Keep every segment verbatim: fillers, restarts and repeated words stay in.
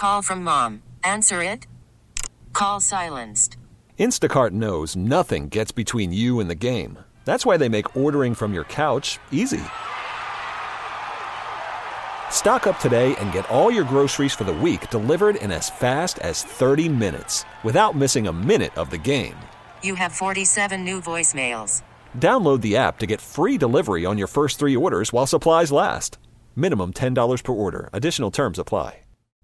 Call from mom. Answer it. Call silenced. Instacart knows nothing gets between you and the game. That's why they make ordering from your couch easy. Stock up today and get all your groceries for the week delivered in as fast as thirty minutes without missing a minute of the game. You have forty-seven new voicemails. Download the app to get free delivery on your first three orders while supplies last. Minimum ten dollars per order. Additional terms apply.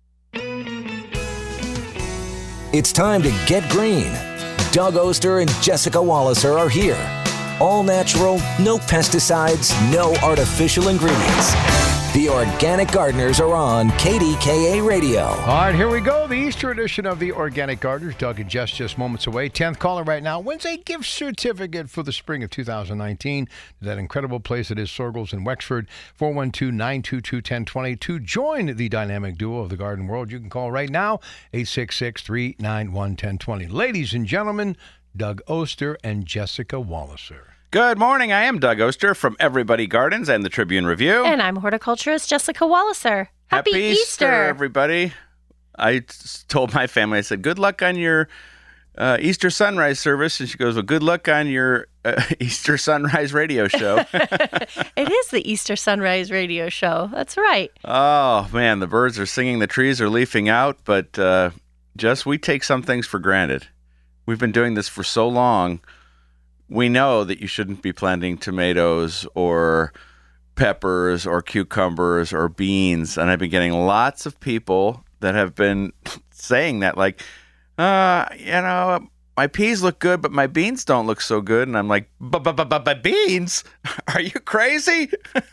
It's time to get green. Doug Oster and Jessica Walliser are here. All natural, no pesticides, no artificial ingredients. The Organic Gardeners are on K D K A Radio. All right, here we go. The Easter edition of the Organic Gardeners. Doug and Jess just moments away. tenth caller right now wins a gift certificate for the spring of two thousand nineteen to that incredible place that is Sorgels in Wexford. four one two, nine two two, one zero two two. Join the dynamic duo of the garden world. You can call right now, eight six six, three nine one, one zero two zero. Ladies and gentlemen, Doug Oster and Jessica Walliser. Good morning. I am Doug Oster from Everybody Gardens and the Tribune Review. And I'm horticulturist Jessica Walliser. Happy, Happy Easter. Easter, everybody. I t- told my family, I said, good luck on your uh, Easter sunrise service. And she goes, well, good luck on your uh, Easter sunrise radio show. It is the Easter sunrise radio show. That's right. Oh, man, the birds are singing, the trees are leafing out. But uh, just, we take some things for granted. We've been doing this for so long. We know that you shouldn't be planting tomatoes or peppers or cucumbers or beans. And I've been getting lots of people that have been saying that, like, uh, you know, my peas look good, but my beans don't look so good. And I'm like, but but but but beans? Are you crazy?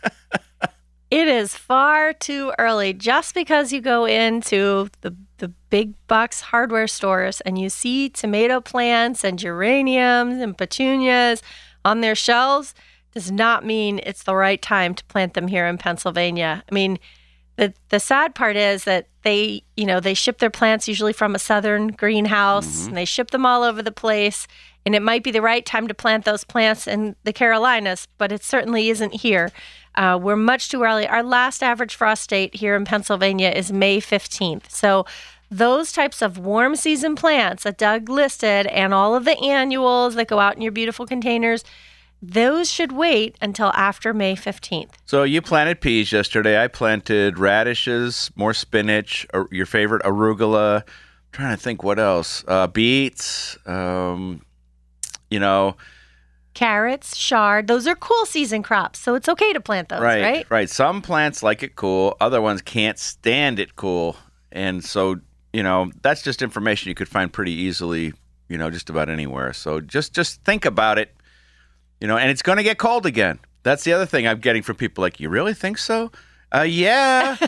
It is far too early. Just because you go into the the big box hardware stores and you see tomato plants and geraniums and petunias on their shelves does not mean it's the right time to plant them here in Pennsylvania. I mean, the the sad part is that they, you know, they ship their plants usually from a southern greenhouse, mm-hmm. and they ship them all over the place. And it might be the right time to plant those plants in the Carolinas, but it certainly isn't here. Uh, we're much too early. Our last average frost date here in Pennsylvania is May fifteenth. So those types of warm season plants that Doug listed and all of the annuals that go out in your beautiful containers, those should wait until after May fifteenth. So you planted peas yesterday. I planted radishes, more spinach, or your favorite arugula. I'm trying to think what else. Uh, beets, um, you know. Carrots, chard, those are cool season crops, so it's okay to plant those, right? Right, right. Some plants like it cool. Other ones can't stand it cool. And so, you know, that's just information you could find pretty easily, you know, just about anywhere. So just, just think about it, you know, and it's going to get cold again. That's the other thing I'm getting from people like, you really think so? Uh, yeah.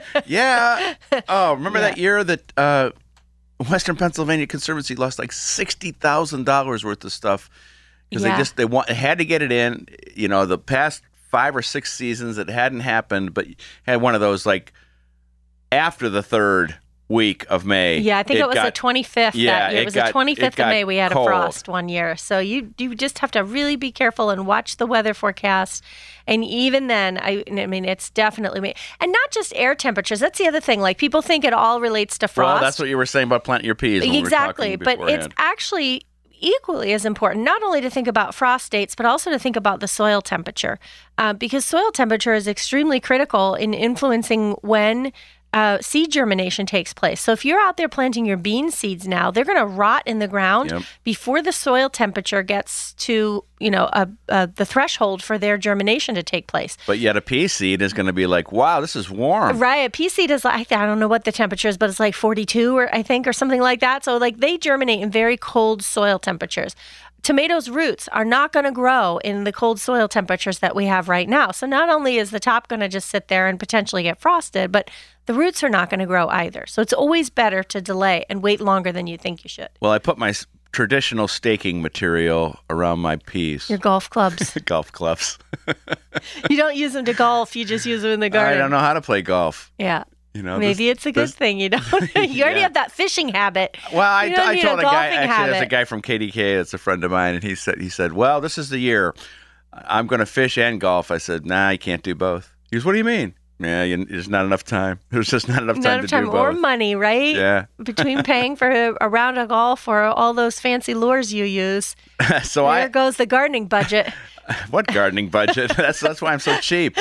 yeah. Oh, remember yeah. that year that uh, Western Pennsylvania Conservancy lost like sixty thousand dollars worth of stuff because yeah. they just they want they had to get it in. You know, the past five or six seasons it hadn't happened, but had one of those like after the third week of May. Yeah, I think it, it was got, the twenty-fifth yeah, that year. It, it was got, the twenty-fifth of May we had cold. a frost one year. So you you just have to really be careful and watch the weather forecast. And even then, I, I mean, it's definitely, and not just air temperatures. That's the other thing. Like people think it all relates to frost. Well, that's what you were saying about planting your peas. When exactly, we were but it's actually equally as important, not only to think about frost dates, but also to think about the soil temperature, uh, because soil temperature is extremely critical in influencing when Uh, seed germination takes place. So if you're out there planting your bean seeds now, they're going to rot in the ground yep. before the soil temperature gets to, you know, a, a, the threshold for their germination to take place. But yet a pea seed is going to be like, wow, this is warm. Right. A pea seed is like, I don't know what the temperature is, but it's like forty-two or I think or something like that. So like they germinate in very cold soil temperatures. Tomatoes' roots are not going to grow in the cold soil temperatures that we have right now. So not only is the top going to just sit there and potentially get frosted, but the roots are not going to grow either. So it's always better to delay and wait longer than you think you should. Well, I put my s- traditional staking material around my peas. Your golf clubs. Golf clubs. You don't use them to golf. You just use them in the garden. I don't know how to play golf. Yeah. You know, maybe this, it's a good this, thing you don't. You already yeah. have that fishing habit. Well, I, you don't I need told a, a guy golfing actually. habit. There's a guy from K D K that's a friend of mine, and he said he said, "Well, this is the year I'm going to fish and golf." I said, "Nah, you can't do both." He goes, "What do you mean?" Yeah, you, there's not enough time. There's just not enough time Not to enough time do or both. money, right? Yeah. Between paying for a, a round of golf or all those fancy lures you use, so there I goes the gardening budget. what gardening budget? that's that's why I'm so cheap.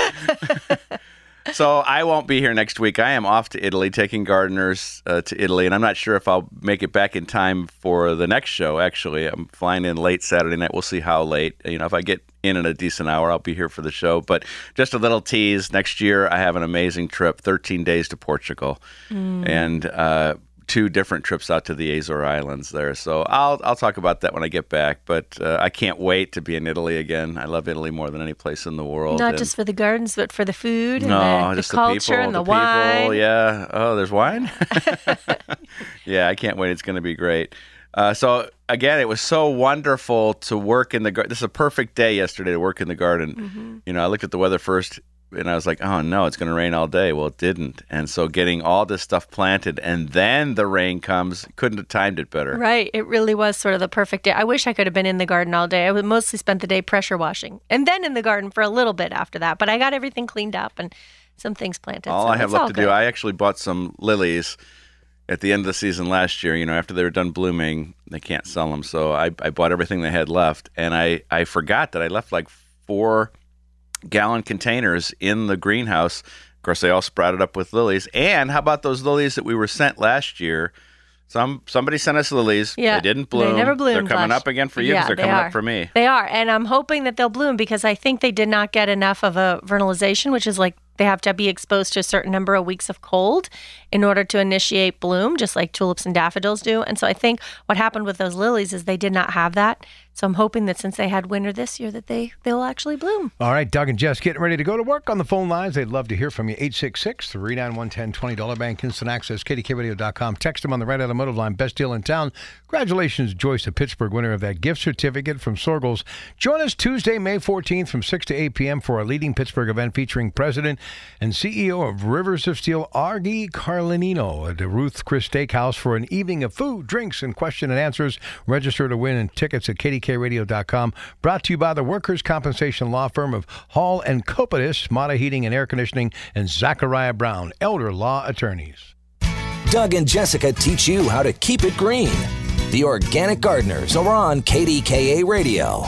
So I won't be here next week. I am off to Italy, taking gardeners uh, to Italy, and I'm not sure if I'll make it back in time for the next show. Actually, I'm flying in late Saturday night. We'll see how late. You know, if I get in at a decent hour, I'll be here for the show. But just a little tease: next year, I have an amazing trip, thirteen days to Portugal, mm. and uh, two different trips out to the Azore Islands there. So I'll I'll talk about that when I get back. But uh, I can't wait to be in Italy again. I love Italy more than any place in the world. Not and just for the gardens, but for the food and no, the, just the culture the people, and the, the wine. People, yeah. Oh, there's wine? Yeah, I can't wait. It's going to be great. Uh, so, again, it was so wonderful to work in the garden. This is a perfect day yesterday to work in the garden. Mm-hmm. You know, I looked at the weather first, and I was like, oh, no, it's going to rain all day. Well, it didn't. And so getting all this stuff planted, and then the rain comes, couldn't have timed it better. Right. It really was sort of the perfect day. I wish I could have been in the garden all day. I would mostly spent the day pressure washing, and then in the garden for a little bit after that. But I got everything cleaned up and some things planted. All so I have it's left all to good. do, I actually bought some lilies at the end of the season last year. You know, after they were done blooming, they can't sell them. So I, I bought everything they had left, and I, I forgot that I left like four gallon containers in the greenhouse. Of course, they all sprouted up with lilies. And how about those lilies that we were sent last year? Some Somebody sent us lilies. Yeah, they didn't bloom. They never bloomed. They're coming last... up again for you yeah, because they're they coming are. up for me. They are. And I'm hoping that they'll bloom because I think they did not get enough of a vernalization, which is like they have to be exposed to a certain number of weeks of cold in order to initiate bloom, just like tulips and daffodils do. And so I think what happened with those lilies is they did not have that. So I'm hoping that since they had winter this year that they, they'll actually bloom. All right, Doug and Jess getting ready to go to work on the phone lines. They'd love to hear from you. eight six six, three nine one, one zero twenty Dollar Bank Instant Access, K D K radio dot com. Text them on the Red Automotive line. Best deal in town. Congratulations, Joyce of Pittsburgh, winner of that gift certificate from Sorgles. Join us Tuesday, May fourteenth from six to eight p.m. for our leading Pittsburgh event featuring President and C E O of Rivers of Steel, Argy Carlinino, at the Ruth Chris Steakhouse for an evening of food, drinks, and question and answers. Register to win and tickets at K D K radio dot com. Brought to you by the Workers' Compensation Law Firm of Hall and Copetis, Mata Heating and Air Conditioning, and Zachariah Brown, Elder Law Attorneys. Doug and Jessica teach you how to keep it green. The Organic Gardeners are on K D K A Radio.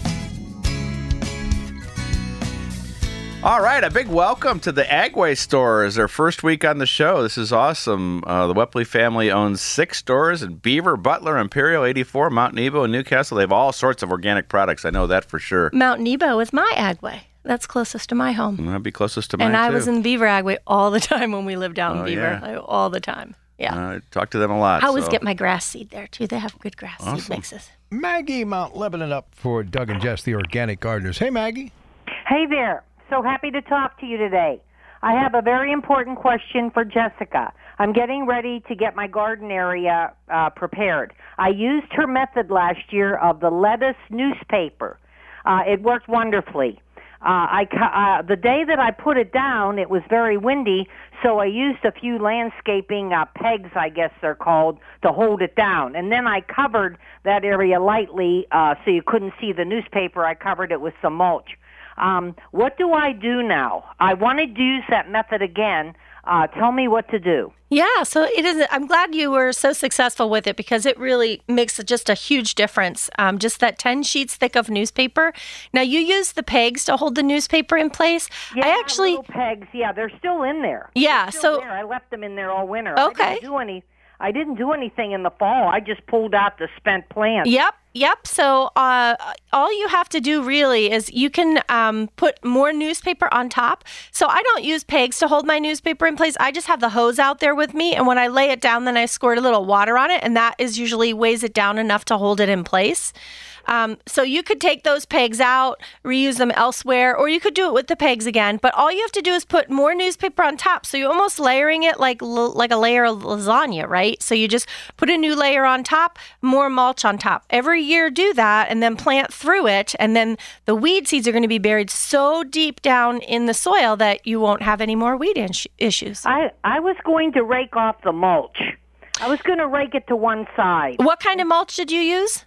All right, a big welcome to the Agway store. It's our first week on the show. This is awesome. Uh, the Wepley family owns six stores in Beaver, Butler, Imperial, eighty-four, Mount Nebo, and Newcastle. They have all sorts of organic products. I know that for sure. Mount Nebo is my Agway. That's closest to my home. That'd be closest to mine, And I too. was in Beaver Agway all the time when we lived out in Oh, Beaver. yeah. I- all the time. Yeah. Uh, I talk to them a lot. I always so. get my grass seed there, too. They have good grass Awesome. seed mixes. Maggie, Mount Lebanon up for Doug and Jess, the Organic Gardeners. Hey, Maggie. Hey there. So happy to talk to you today. I have a very important question for Jessica. I'm getting ready to get my garden area uh, prepared. I used her method last year of the lettuce newspaper. Uh, it worked wonderfully. Uh, I, uh, the day that I put it down, it was very windy, so I used a few landscaping uh, pegs, I guess they're called, to hold it down. And then I covered that area lightly uh, so you couldn't see the newspaper. I covered it with some mulch. Um, what do I do now? I wanted to use that method again. Uh, tell me what to do. Yeah, so it is. I'm glad you were so successful with it because it really makes just a huge difference. Um, just that ten sheets thick of newspaper. Now you use the pegs to hold the newspaper in place. Yeah, I actually little pegs. Yeah, they're still in there. Yeah, They're still so there. I left them in there all winter. Okay. I didn't do any. I didn't do anything in the fall. I just pulled out the spent plants. Yep, yep. So uh, all you have to do really is you can um, put more newspaper on top. So I don't use pegs to hold my newspaper in place. I just have the hose out there with me, and when I lay it down, then I squirt a little water on it, and that is usually weighs it down enough to hold it in place. Um, so you could take those pegs out, reuse them elsewhere, or you could do it with the pegs again. But all you have to do is put more newspaper on top. So you're almost layering it like like a layer of lasagna, right? So you just put a new layer on top, more mulch on top. Every year do that and then plant through it. And then the weed seeds are going to be buried so deep down in the soil that you won't have any more weed is- issues. I, I was going to rake off the mulch. I was going to rake it to one side. What kind of mulch did you use?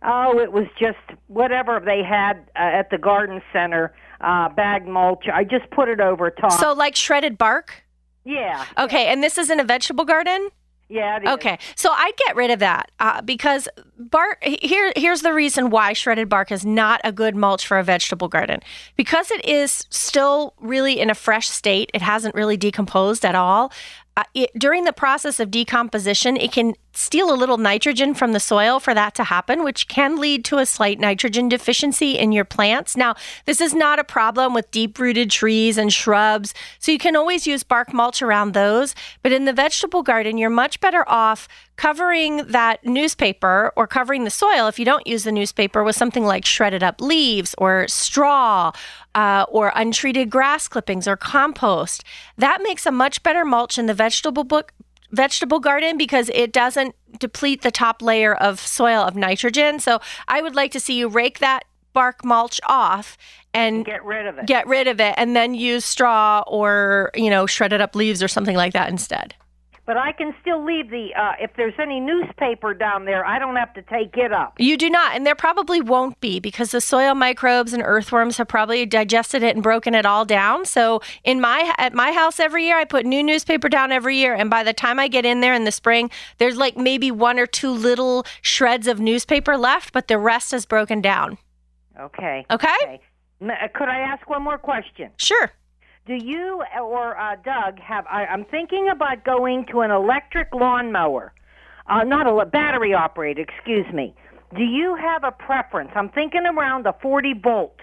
Oh, it was just whatever they had uh, at the garden center, uh, bag mulch. I just put it over top. So like shredded bark? Yeah. Okay, and this is in a vegetable garden? Yeah, it is. Okay, so I'd get rid of that uh, because bark. Here, here's the reason why shredded bark is not a good mulch for a vegetable garden. Because it is still really in a fresh state. It hasn't really decomposed at all. Uh, it, during the process of decomposition, it can steal a little nitrogen from the soil for that to happen, which can lead to a slight nitrogen deficiency in your plants. Now, this is not a problem with deep-rooted trees and shrubs, so you can always use bark mulch around those. But in the vegetable garden, you're much better off covering that newspaper or covering the soil, if you don't use the newspaper, with something like shredded up leaves or straw uh, or untreated grass clippings or compost. That makes a much better mulch in the vegetable book. vegetable garden because it doesn't deplete the top layer of soil of nitrogen. So I would like to see you rake that bark mulch off and Get rid of it. get rid of it and then use straw or, you know, shredded up leaves or something like that instead. But I can still leave the, uh, if there's any newspaper down there, I don't have to take it up. You do not, and there probably won't be because the soil microbes and earthworms have probably digested it and broken it all down. So in my at my house every year, I put new newspaper down every year, and by the time I get in there in the spring, there's like maybe one or two little shreds of newspaper left, but the rest is broken down. Okay. Okay? okay. M- uh, Could I ask one more question? Sure. Do you or uh, Doug have, I, I'm thinking about going to an electric lawnmower, uh, not a battery operated, excuse me. Do you have a preference? I'm thinking around a forty volt.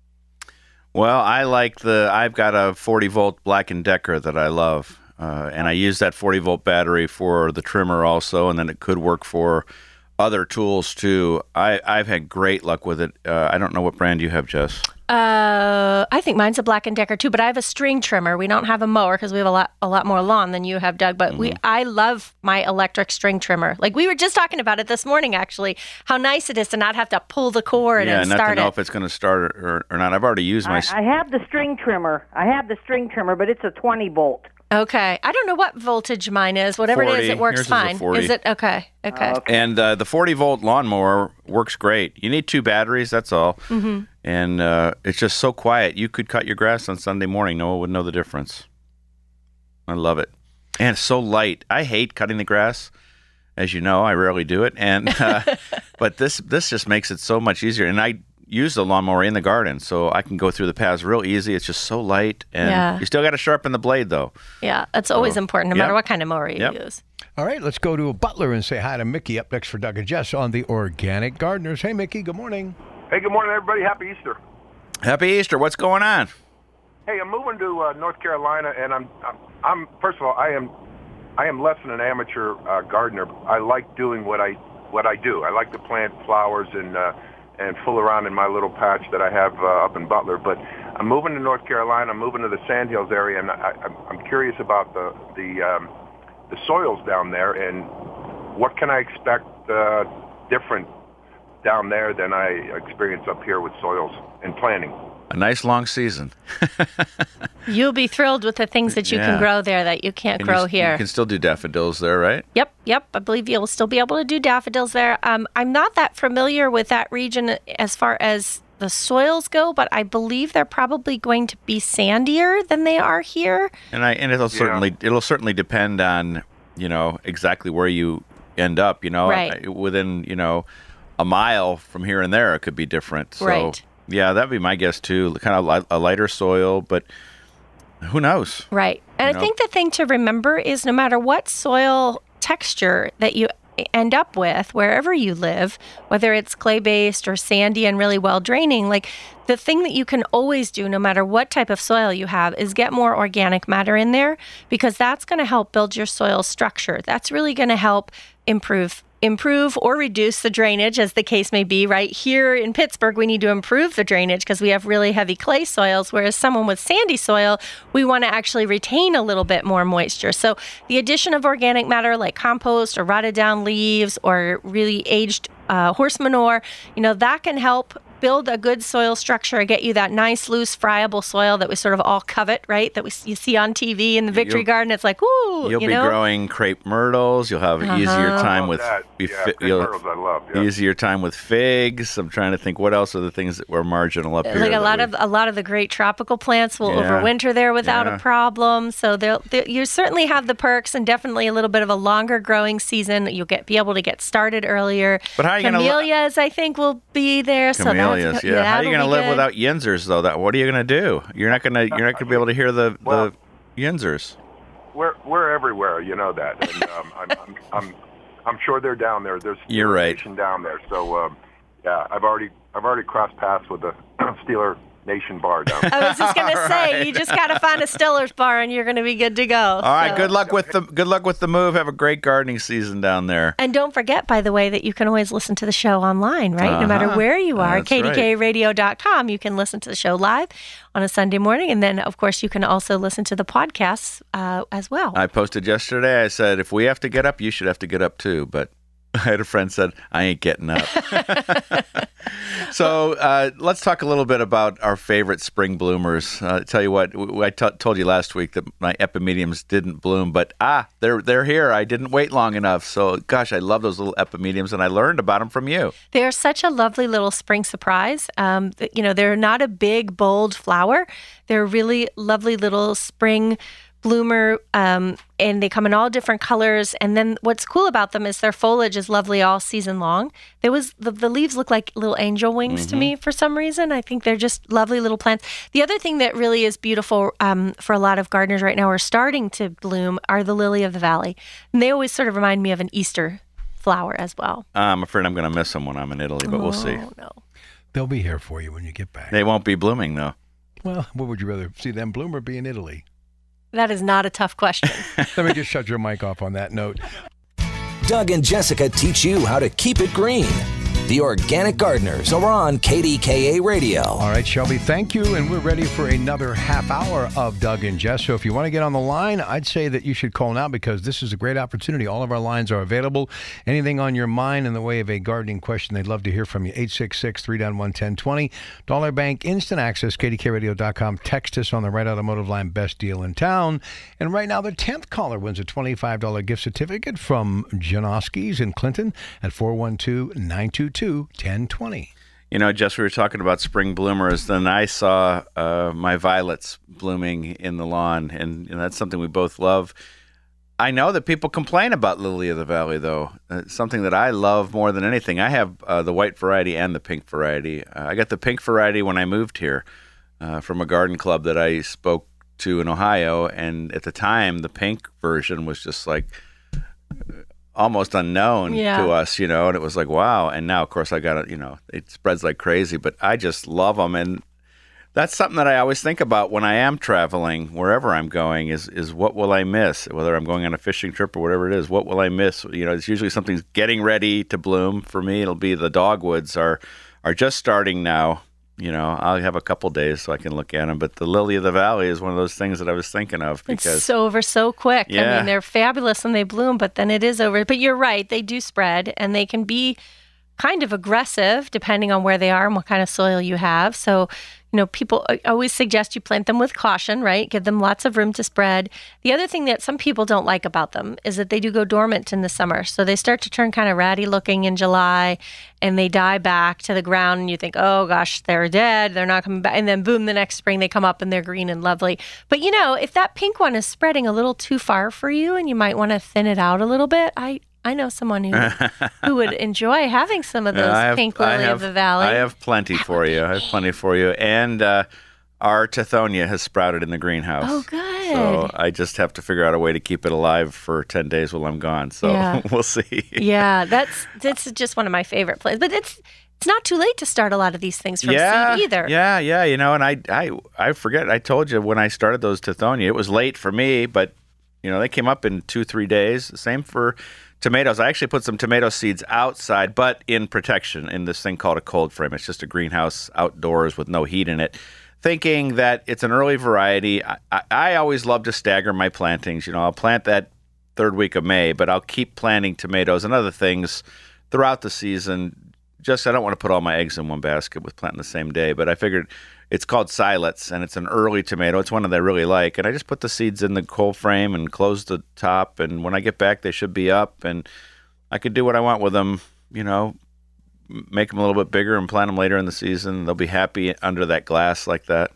Well, I like the, I've got a forty volt Black and Decker that I love. Uh, and I use that forty volt battery for the trimmer also, and then it could work for other tools too. I, I've had great luck with it. Uh, I don't know what brand you have, Jess. Uh, I think mine's a Black and Decker too, but I have a string trimmer. We don't have a mower because we have a lot, a lot more lawn than you have, Doug. But mm-hmm. we, I love my electric string trimmer. Like we were just talking about it this morning, actually. How nice it is to not have to pull the cord yeah, and not start to know it. if it's going to start or, or not. I've already used my. I, I have the string trimmer. I have the string trimmer, but it's a twenty volt. Okay, I don't know what voltage mine is. Whatever forty. it is, it works Yours fine. Is, a forty. Is it okay? Okay. Oh, okay. And uh, the forty volt lawnmower works great. You need two batteries, that's all. Mm-hmm. And uh, it's just so quiet. You could cut your grass on Sunday morning. No one would know the difference. I love it. And it's so light. I hate cutting the grass. As you know, I rarely do it. And uh, but this this just makes it so much easier. And I use the lawnmower in the garden, so I can go through the paths real easy. It's just so light. And Yeah. you still got to sharpen the blade, though. Yeah, that's always So, important, no yep. matter what kind of mower you Yep. use. All right, let's go to Butler and say hi to Mickey up next for Doug and Jess on the Organic Gardeners. Hey, Mickey, good morning. Hey, good morning, everybody. Happy Easter. Happy Easter. What's going on? Hey, I'm moving to uh, North Carolina, and I'm, I'm, I'm, first of all, I am, I am less than an amateur uh, gardener. I like doing what I, what I do. I like to plant flowers and, uh, and fool around in my little patch that I have uh, up in Butler. But I'm moving to North Carolina. I'm moving to the Sandhills area, and I, I'm, I'm curious about the, the, um, the soils down there, and what can I expect uh, different down there than I experience up here with soils and planting. A nice long season. You'll be thrilled with the things that you Yeah. can grow there that you can't And grow you, here. You can still do daffodils there, right? Yep, yep. I believe you'll still be able to do daffodils there. Um, I'm not that familiar with that region as far as the soils go, but I believe they're probably going to be sandier than they are here. And I and it'll certainly it'll certainly depend on, you know, exactly where you end up, you know. Right. Within, you know, a mile from here and there it could be different. So Right. yeah, that'd be my guess too. Kind of li- a lighter soil, but who knows? Right. And You I know? think the thing to remember is no matter what soil texture that you end up with, wherever you live, whether it's clay-based or sandy and really well draining, like the thing that you can always do no matter what type of soil you have is get more organic matter in there, because that's going to help build your soil structure. That's really going to help improve improve or reduce the drainage, as the case may be. Right here in Pittsburgh, we need to improve the drainage because we have really heavy clay soils, whereas someone with sandy soil, we want to actually retain a little bit more moisture. So the addition of organic matter like compost or rotted down leaves or really aged uh, horse manure, you know, that can help build a good soil structure and get you that nice, loose, friable soil that we sort of all covet, right? That we you see on T V in the Victory You'll- Garden. It's like, ooh, You'll you be know? growing crepe myrtles. You'll have an easier Uh-huh. time Love with that. be Yeah, fi- crepe you'll- myrtles I love. Yeah. easier time with figs. I'm trying to think what else are the things that were marginal up here. Like a that lot we- of a lot of the great tropical plants will Yeah. overwinter there without Yeah. a problem. So they'll, they you certainly have the perks and definitely a little bit of a longer growing season. You'll get be able to get started earlier. But how are you gonna li- Camellias, I think, will be there. Camellias, so yeah. How are you going to live without yinzers though? That what are you going to do? You're not going to you're not going to be able to hear the Well- the yinzers. We're we're everywhere, you know that, and um, I'm, I'm I'm I'm sure they're down there. There's You're right. Nation down there, so um, yeah, I've already I've already crossed paths with the Steeler Nation bar down there. I was just going to All say, right. you just got to find a Stiller's bar and you're going to be good to go. All right, So- good luck with the good luck with the move. Have a great gardening season down there. And don't forget, by the way, that you can always listen to the show online, right? No matter Uh-huh. where you are, That's K D K radio dot com. You can listen to the show live on a Sunday morning. And then, of course, you can also listen to the podcasts uh, as well. I posted yesterday. I said if we have to get up, you should have to get up too. But I had a friend said I ain't getting up. So uh, let's talk a little bit about our favorite spring bloomers. Uh, tell you what, w- I t- told you last week that my epimediums didn't bloom, but ah, they're they're here. I didn't wait long enough. So gosh, I love those little epimediums, and I learned about them from you. They're such a lovely little spring surprise. Um, th- you know, they're not a big, bold flower. They're really lovely little spring bloomer, um, and they come in all different colors. And then what's cool about them is their foliage is lovely all season long. There was the, the leaves look like little angel wings to me for some reason. I think they're just lovely little plants. The other thing that really is beautiful um, for a lot of gardeners right now are starting to bloom are the lily of the valley. And they always sort of remind me of an Easter flower as well. I'm afraid I'm going to miss them when I'm in Italy, but we'll see. Oh, no. They'll be here for you when you get back. They won't be blooming though. Well, what would you rather see them bloom or be in Italy? That is not a tough question. Let me just shut your mic off on that note. Doug and Jessica teach you how to keep it green. The Organic Gardeners are on K D K A Radio. All right, Shelby, thank you. And we're ready for another half hour of Doug and Jess. So if you want to get on the line, I'd say that you should call now because this is a great opportunity. All of our lines are available. Anything on your mind in the way of a gardening question, they'd love to hear from you. eight six six, three nine one, one zero two zero. Dollar Bank Instant Access, K D K radio dot com. Text us on the Right Automotive line, best deal in town. And right now, the tenth caller wins a twenty-five dollars gift certificate from Janoski's in Clinton at four one two, nine two two, one zero two zero. You know, Jess, we were talking about spring bloomers. Then I saw uh, my violets blooming in the lawn, and, and that's something we both love. I know that people complain about lily of the valley, though. Uh, something that I love more than anything. I have uh, the white variety and the pink variety. Uh, I got the pink variety when I moved here uh, from a garden club that I spoke to in Ohio, and at the time, the pink version was just like almost unknown Yeah. to us, you know, and it was like, wow. And now, of course, I got it, you know, it spreads like crazy, but I just love them. And that's something that I always think about when I am traveling, wherever I'm going, is is what will I miss? Whether I'm going on a fishing trip or whatever it is, what will I miss? You know, it's usually something's getting ready to bloom. For me, it'll be the dogwoods are are just starting now. You know, I'll have a couple days so I can look at them. But the lily of the valley is one of those things that I was thinking of because It's so over so quick. I Yeah. mean, they're fabulous when they bloom, but then it is over. But you're right, they do spread, and they can be kind of aggressive depending on where they are and what kind of soil you have. So, you know, people I always suggest you plant them with caution, right? Give them lots of room to spread. The other thing that some people don't like about them is that they do go dormant in the summer. So they start to turn kind of ratty looking in July and they die back to the ground and you think, oh gosh, they're dead. They're not coming back. And then boom, the next spring they come up and they're green and lovely. But you know, if that pink one is spreading a little too far for you and you might want to thin it out a little bit, I I know someone who who would enjoy having some of those I have- pink I lily have- of the valley. I have plenty for you. I have plenty for you. And uh, our Tithonia has sprouted in the greenhouse. Oh, good. So I just have to figure out a way to keep it alive for ten days while I'm gone. So Yeah. we'll see. Yeah, that's that's just one of my favorite plants. But it's it's not too late to start a lot of these things from yeah, seed either. Yeah, yeah, you know, and I, I, I forget. I told you when I started those Tithonia, it was late for me, but you know they came up in two, three days. Same for tomatoes. I actually put some tomato seeds outside, but in protection in this thing called a cold frame. It's just a greenhouse outdoors with no heat in it. Thinking that it's an early variety. I, I, I always love to stagger my plantings. You know, I'll plant that third week of May, but I'll keep planting tomatoes and other things throughout the season. Just I don't want to put all my eggs in one basket with planting the same day, but I figured it's called Silets, and it's an early tomato. It's one that I really like, and I just put the seeds in the cold frame and close the top, and when I get back, they should be up, and I could do what I want with them, you know, make them a little bit bigger and plant them later in the season. They'll be happy under that glass like that.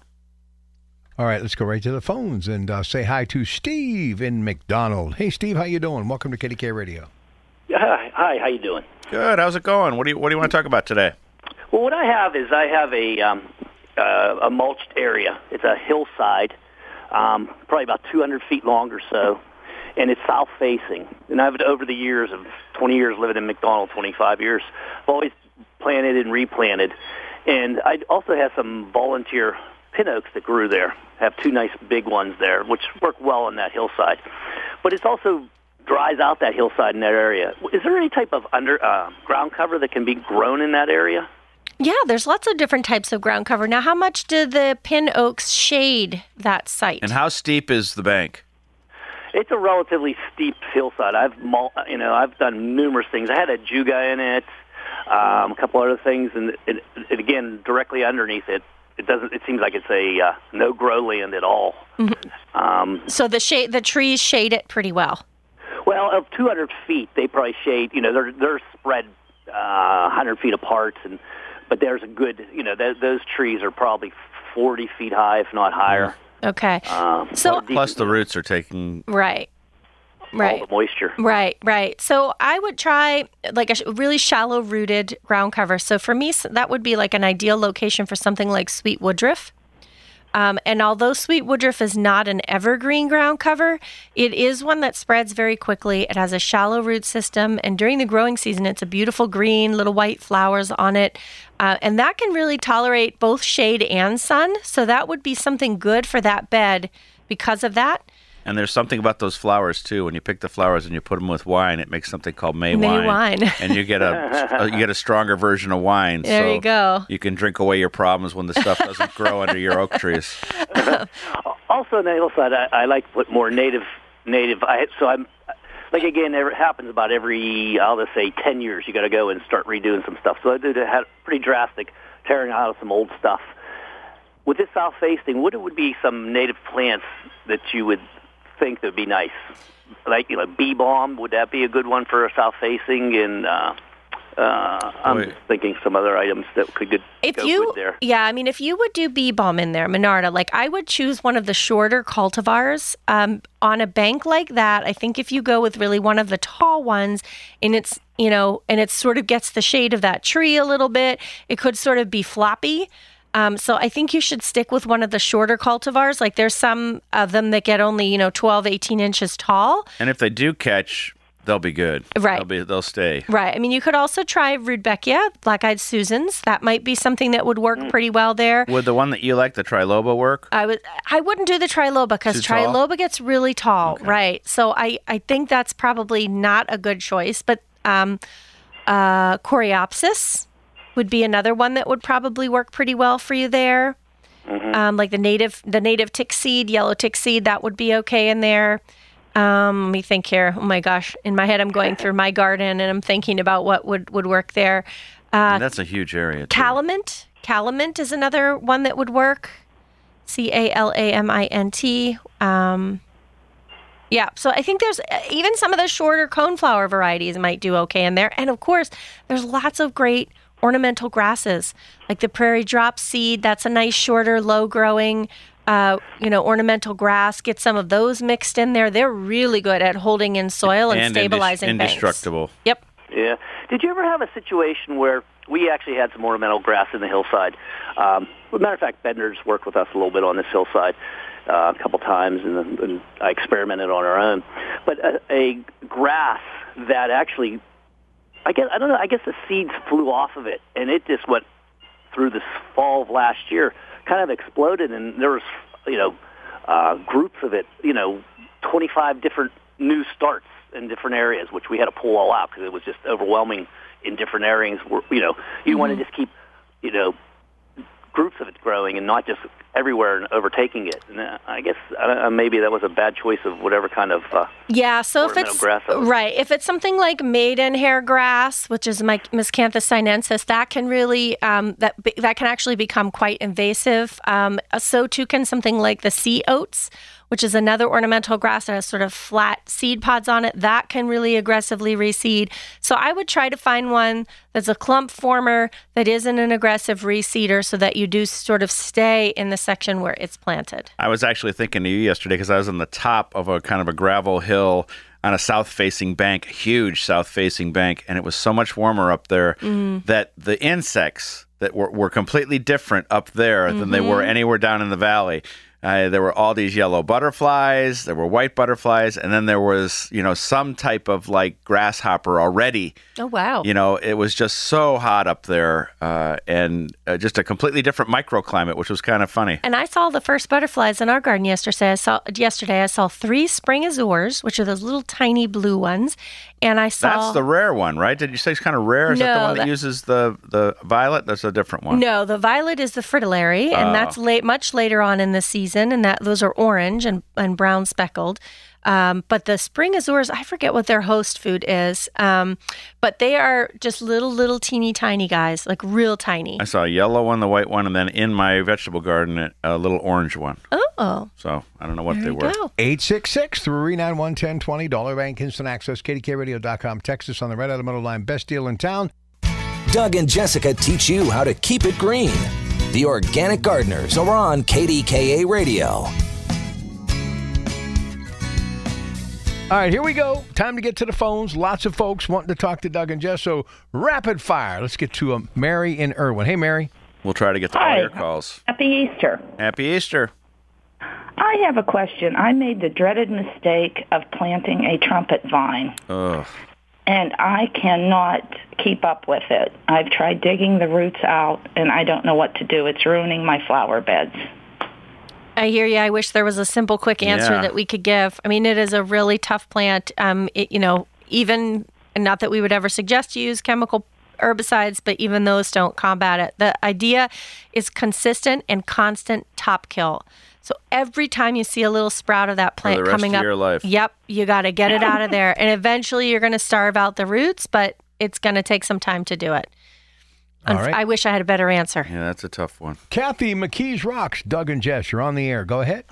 All right, let's go right to the phones and uh, say hi to Steve in McDonald. Hey, Steve, how you doing? Welcome to K D K Radio. Hi, hi, how you doing? Good. How's it going? What do you What do you want to talk about today? Well, what I have is I have a um, uh, a mulched area. It's a hillside, um, probably about two hundred feet long or so, and it's south facing. And I've over the years of twenty years living in McDonald, twenty-five years, I've always planted and replanted. And I also have some volunteer pin oaks that grew there. I have two nice big ones there, which work well on that hillside. But it's also dries out that hillside in that area. Is there any type of under uh, ground cover that can be grown in that area? Yeah, there's lots of different types of ground cover. Now, how much do the pin oaks shade that site? And how steep is the bank? It's a relatively steep hillside. I've, you know, I've done numerous things. I had a juga in it, um, a couple other things, and it, it, again, directly underneath it, it doesn't. It seems like it's a uh, no grow land at all. Mm-hmm. Um, so the shade, the trees shade it pretty well. Well, of two hundred feet, they probably shade. You know, they're they're spread uh, one hundred feet apart, and but there's a good. You know, th- those trees are probably forty feet high, if not higher. Okay. Um, so plus the roots are taking right. Right. all the moisture. Right, right. So I would try like a sh- really shallow rooted ground cover. So for me, that would be like an ideal location for something like sweet woodruff. Um, and although sweet woodruff is not an evergreen ground cover, it is one that spreads very quickly. It has a shallow root system, and during the growing season, it's a beautiful green, little white flowers on it. Uh, and that can really tolerate both shade and sun. So that would be something good for that bed because of that. And there's something about those flowers too. When you pick the flowers and you put them with wine, it makes something called May, May wine. wine. And you get a you get a stronger version of wine. There so you go. You can drink away your problems when the stuff doesn't grow under your oak trees. Also, on the hillside, I, I like to put more native native. I, so I'm like again, it happens about every I'll just say ten years. You got to go and start redoing some stuff. So I did a pretty drastic tearing out of some old stuff. With this south facing, what would be some native plants that you would think that would be nice? Like, you know, bee balm, would that be a good one for a south facing? And uh, uh, I'm Wait. just thinking some other items that could good, If go you, good there. yeah, I mean, if you would do bee balm in there, Monarda, like I would choose one of the shorter cultivars um, on a bank like that. I think if you go with really one of the tall ones, and it's, you know, and it sort of gets the shade of that tree a little bit, it could sort of be floppy. Um, so I think you should stick with one of the shorter cultivars. Like there's some of them that get only, you know, twelve, eighteen inches tall. And if they do catch, they'll be good. Right. They'll be they'll stay. Right. I mean, you could also try Rudbeckia, black-eyed Susans. That might be something that would work Mm. pretty well there. Would the one that you like, the Triloba, work? I would. I wouldn't do the Triloba because Too tall? Triloba gets really tall. Okay. Right. So I, I think that's probably not a good choice. But um, uh, Coreopsis would be another one that would probably work pretty well for you there. Mm-hmm. Um, like the native, the native tick seed, yellow tick seed, that would be okay in there. Um, let me think here. Oh my gosh, in my head, I'm going through my garden and I'm thinking about what would, would work there. Uh, And that's a huge area, too. Calamint, Calamint is another one that would work. C A L A M I N T. Um, yeah, so I think there's even some of the shorter coneflower varieties might do okay in there. And of course, there's lots of great ornamental grasses, like the prairie drop seed. That's a nice, shorter, low-growing, uh, you know, ornamental grass. Get some of those mixed in there. They're really good at holding in soil and, And stabilizing indis- banks. indestructible. Yep. Yeah. Did you ever have a situation where we actually had some ornamental grass in the hillside? Um, as a matter of fact, Bender's worked with us a little bit on this hillside uh, a couple times, and, and I experimented on our own. But a, a grass that actually, I guess I don't know. I guess the seeds flew off of it, and it just went through this fall of last year, kind of exploded, and there was, you know, uh, groups of it, you know, twenty-five different new starts in different areas, which we had to pull all out because it was just overwhelming in different areas. Where, you know, you mm-hmm. want to just keep, you know, groups of it growing and not just everywhere and overtaking it. And uh, I guess uh, maybe that was a bad choice of whatever kind of uh, yeah. So if it's grass that was. right, if it's something like maidenhair grass, which is my Miscanthus sinensis, that can really um, that that can actually become quite invasive. Um, so too can something like the sea oats, which is another ornamental grass that has sort of flat seed pods on it. That can really aggressively reseed. So I would try to find one that's a clump former that isn't an aggressive reseeder so that you do sort of stay in the section where it's planted. I was actually thinking of you yesterday because I was on the top of a kind of a gravel hill on a south-facing bank, huge south-facing bank, and it was so much warmer up there mm. that the insects that were, were completely different up there mm-hmm. than they were anywhere down in the valley. Uh, there were all these yellow butterflies, there were white butterflies, and then there was, you know, some type of like grasshopper already. Oh, wow. You know, it was just so hot up there uh, and uh, just a completely different microclimate, which was kind of funny. And I saw the first butterflies in our garden yesterday. I saw, yesterday, I saw three spring azures, which are those little tiny blue ones. And I saw... That's the rare one, right? Did you say it's kind of rare? Is no, that the one that, that uses the, the violet? That's a different one. No, the violet is the fritillary, and oh. that's late, much later on in the season, and that those are orange and, and brown speckled. Um, but the spring azures, I forget what their host food is, um, but they are just little, little teeny tiny guys, like real tiny. I saw a yellow one, the white one, and then in my vegetable garden, a little orange one. Oh. So I don't know what there they you were. Go. eight six six, three nine one, one zero two zero, Dollar Bank Instant Access, K D K radio dot com. Text us on the Red Automotive Line. Best deal in town. Doug and Jessica teach you how to keep it green. The Organic Gardeners are on K D K A Radio. All right, here we go. Time to get to the phones. Lots of folks wanting to talk to Doug and Jess, so rapid fire. Let's get to um, Mary in Irwin. Hey, Mary. We'll try to get to Hi. all your calls. Happy Easter. Happy Easter. I have a question. I made the dreaded mistake of planting a trumpet vine, Ugh. and I cannot keep up with it. I've tried digging the roots out, and I don't know what to do. It's ruining my flower beds. I hear you. I wish there was a simple, quick answer Yeah. that we could give. I mean, it is a really tough plant. Um, it, you know, even, not that we would ever suggest you use chemical herbicides, but even those don't combat it. The idea is consistent and constant top kill. So every time you see a little sprout of that plant For the rest coming of up, your life. yep, you got to get it out of there. And eventually you're going to starve out the roots, but it's going to take some time to do it. All right. I wish I had a better answer. Yeah, that's a tough one. Kathy, McKees Rocks, Doug and Jess, you're on the air. Go ahead.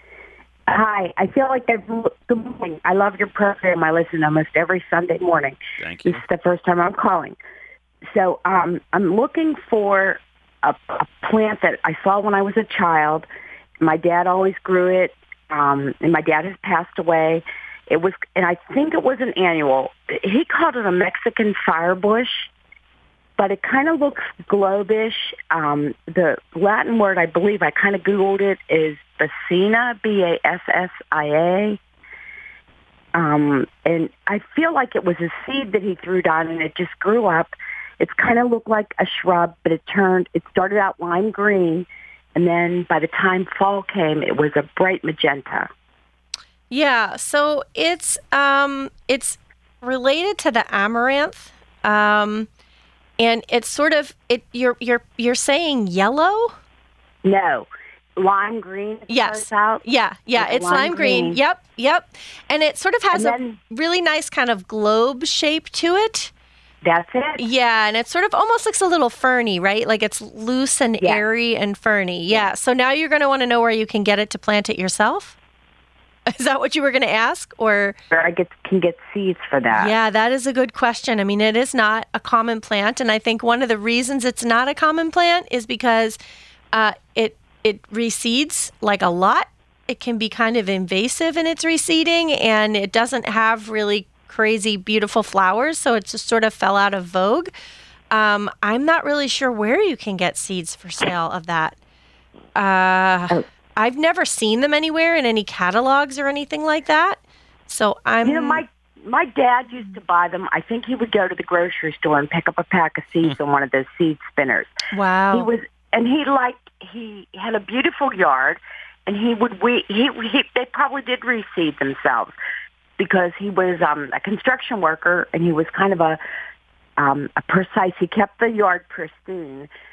Hi. I feel like I've, good morning. I love your program. I listen almost every Sunday morning. Thank you. This is the first time I'm calling. So um, I'm looking for a, a plant that I saw when I was a child. My dad always grew it, um, and my dad has passed away. It was, and I think it was an annual. He called it a Mexican firebush, but it kind of looks globish. Um, the Latin word, I believe, I kind of Googled it, is Bassina, B A S S I A. Um, and I feel like it was a seed that he threw down, and it just grew up. It's kind of looked like a shrub, but it turned, it started out lime green, and then by the time fall came, it was a bright magenta. Yeah, so it's um, it's related to the amaranth. Um And it's sort of it. You're you're you're saying yellow? No, lime green. Yes. Out. Yeah, yeah. It's It's lime lime green. green. Yep, yep. And it sort of has And then- a really nice kind of globe shape to it. That's it. Yeah, and it sort of almost looks a little ferny, right? Like it's loose and Yeah. airy and ferny. Yeah. So now you're going to want to know where you can get it to plant it yourself. Is that what you were going to ask, or? Where I get can get seeds for that. Yeah, that is a good question. I mean, it is not a common plant, and I think one of the reasons it's not a common plant is because uh, it it reseeds like a lot. It can be kind of invasive in its reseeding, and it doesn't have really crazy, beautiful flowers, so it just sort of fell out of vogue. Um, I'm not really sure where you can get seeds for sale of that. Uh, Oh. I've never seen them anywhere in any catalogs or anything like that. So I'm. You know, my my dad used to buy them. I think he would go to the grocery store and pick up a pack of seeds on one of those seed spinners. Wow. He was, and he liked. He had a beautiful yard, and he would we he, he they probably did reseed themselves because he was um, a construction worker and he was kind of a um, a precise. He kept the yard pristine,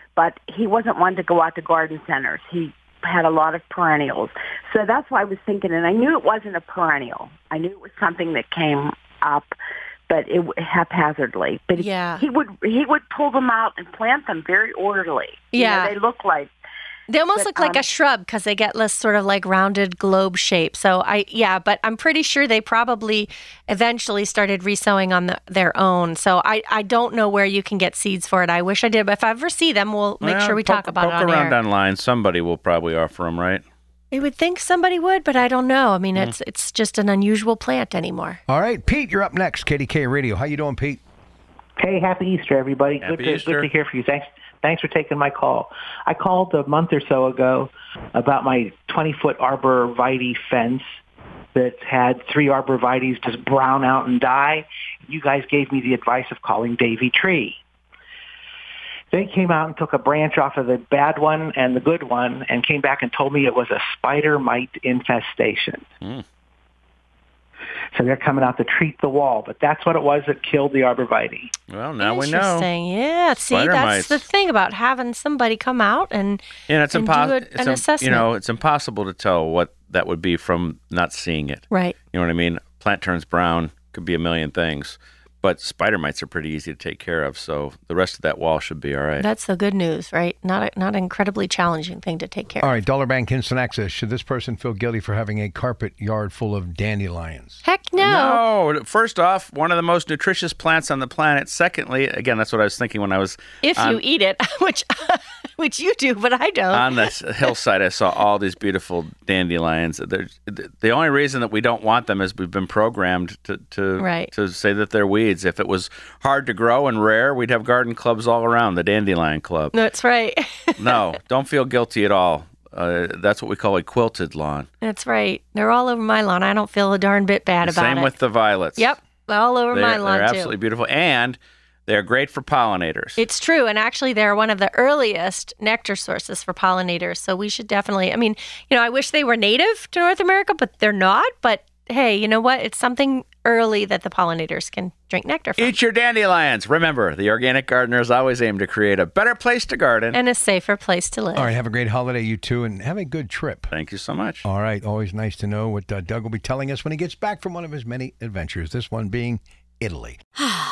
but he wasn't one to go out to garden centers. He had a lot of perennials. So that's why I was thinking, and I knew it wasn't a perennial. I knew it was something that came up, but it haphazardly. But yeah. he, he would he would pull them out and plant them very orderly. Yeah. You know, they look like They almost But, look like um, a shrub because they get this sort of like rounded globe shape. So I, yeah, but I'm pretty sure they probably eventually started resowing on the, their own. So I, I don't know where you can get seeds for it. I wish I did, but if I ever see them, we'll make Well, sure we poke, talk about poke it on around air. online. Somebody will probably offer them, right? I would think somebody would, but I don't know. I mean, Mm. it's it's just an unusual plant anymore. All right, Pete, you're up next. K D K Radio. How you doing, Pete? Hey, happy Easter, everybody. Happy good to Easter. good to hear from you. Thanks thanks for taking my call. I called a month or so ago about my twenty-foot arborvitae fence that had three arborvitaes just brown out and die. You guys gave me the advice of calling Davy Tree. They came out and took a branch off of the bad one and the good one and came back and told me it was a spider mite infestation. Mm. So they're coming out to treat the wall, but that's what it was that killed the arborvitae. Well, now we know. Interesting. Yeah. See, Spider that's mites. the thing about having somebody come out and, And it's and do impossible. a- an assessment. You know, it's impossible to tell what that would be from not seeing it. Right. You know what I mean? Plant turns brown, could be a million things, but spider mites are pretty easy to take care of. So the rest of that wall should be all right. That's the good news, right? Not a, not an incredibly challenging thing to take care All of. right, Dollar Bank Instant Access. Should this person feel guilty for having a carpet yard full of dandelions? Heck no. No. First off, one of the most nutritious plants on the planet. Secondly, again, that's what I was thinking when I was If on, you eat it, which which you do, but I don't. on this hillside. I saw all these beautiful dandelions. They're, the only reason that we don't want them is we've been programmed to to, Right. to say that they're weeds. If it was hard to grow and rare, we'd have garden clubs all around, the Dandelion Club. That's right. No, don't feel guilty at all. Uh, that's what we call a quilted lawn. That's right. They're all over my lawn. I don't feel a darn bit bad about Same it. with the violets. Yep. They're all over They're, my lawn, they're too. absolutely beautiful. And they're great for pollinators. It's true. And actually, they're one of the earliest nectar sources for pollinators. So we should definitely, I mean, you know, I wish they were native to North America, but they're not. But hey, you know what? It's something early that the pollinators can drink nectar from. Eat your dandelions. Remember, the organic gardeners always aim to create a better place to garden. And a safer place to live. All right, have a great holiday, you two, and have a good trip. Thank you so much. All right, always nice to know what uh, Doug will be telling us when he gets back from one of his many adventures, this one being Italy.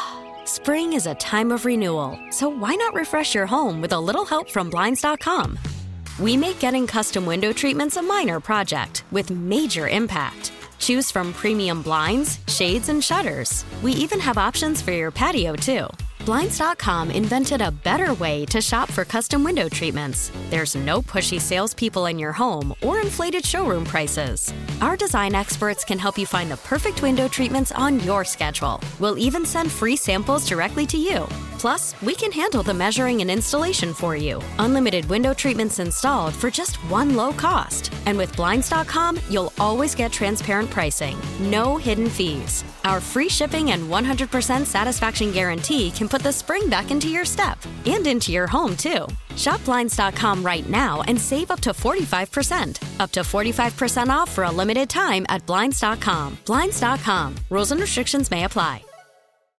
Spring is a time of renewal, so why not refresh your home with a little help from Blinds dot com? We make getting custom window treatments a minor project with major impact. Choose from premium blinds, shades, and shutters. We even have options for your patio, too. Blinds dot com invented a better way to shop for custom window treatments. There's no pushy salespeople in your home or inflated showroom prices. Our design experts can help you find the perfect window treatments on your schedule. We'll even send free samples directly to you. Plus, we can handle the measuring and installation for you. Unlimited window treatments installed for just one low cost. And with Blinds dot com, you'll always get transparent pricing. No hidden fees. Our free shipping and one hundred percent satisfaction guarantee can put the spring back into your step and into your home, too. Shop Blinds dot com right now and save up to forty-five percent. Up to forty-five percent off for a limited time at Blinds dot com. Blinds dot com. Rules and restrictions may apply.